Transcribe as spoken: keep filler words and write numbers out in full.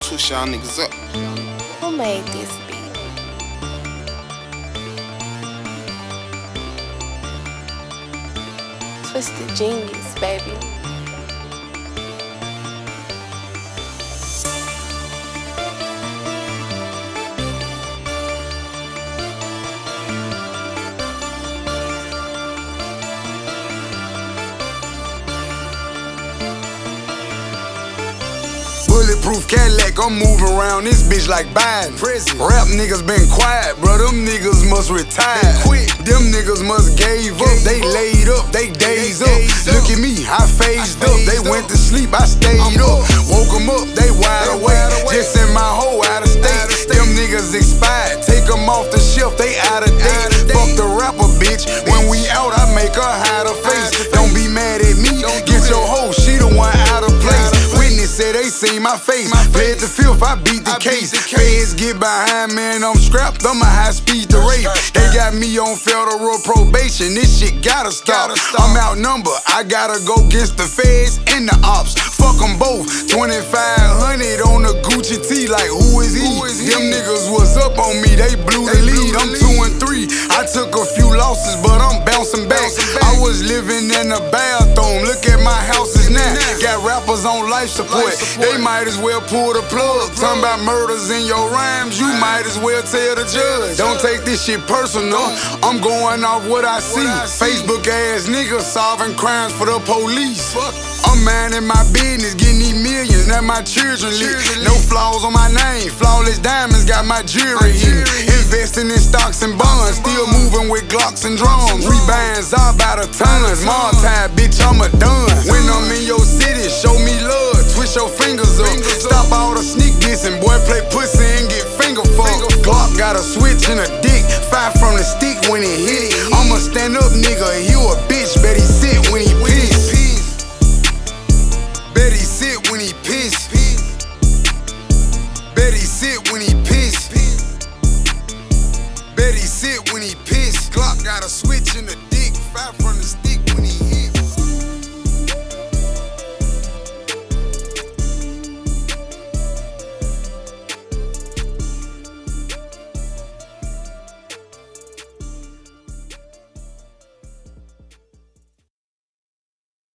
twist y'all niggas up. Who made this beat? Twisted Genius, baby. Bulletproof Cadillac, I'm moving around this bitch like Biden. Prison. Rap niggas been quiet, bro. Them niggas must retire. They quit. Them niggas must gave up. They laid up, they days up. Look at me, I phased up. They went to sleep, I stayed up. Woke them up, they wide awake. Just in my whole out of state. Them niggas expired. Take them off the shelf, they out of date. Fuck the rapper, bitch. When we out, I make her hide her face. Don't be mad at me. Get your hoe, she the one out of place. Witness said they seen my face. Pled the filth, I beat the case. Feds get behind me and I'm strapped. I'm a high speed to rape. They got me on federal probation. This shit gotta stop. I'm outnumbered. I gotta go against the feds and the ops. Fuck them both. twenty-five hundred on the Gucci T. Like who is he? Them niggas was up on me. They blew the lead. I'm two and three. I took a few losses, but I'm bouncing back. I was living in a bathroom. Look at my houses now. Got rappers on life support. They might as well pull the plug. Talking about murders in your rhymes, you might as well tell the judge. Don't take this shit personal. I'm going off what I see. Facebook ass niggas solving crimes for the police. I'm minding my business, getting these millions. Now my children live. No flaws on my name. Flawless diamonds got my jewelry here. Investing in stocks and bonds. Still moving with Glocks and drums. We buying Zah by the tons. Multi, bitch, I'm a done. When I'm in your city, show me love. Twist your fingers up. Stop all the sneak dissing. Boy, play pussy and get finger fucked. Glock got a switch and a dick. Fire from the stick when it hit. I'm a stand up nigga. You a bitch. Bet he sit when he piss. Bet he sit when he piss. Bet he sit when he piss. Bet he sit when he piss. Glock got a switch and a dick. Fire from the stick.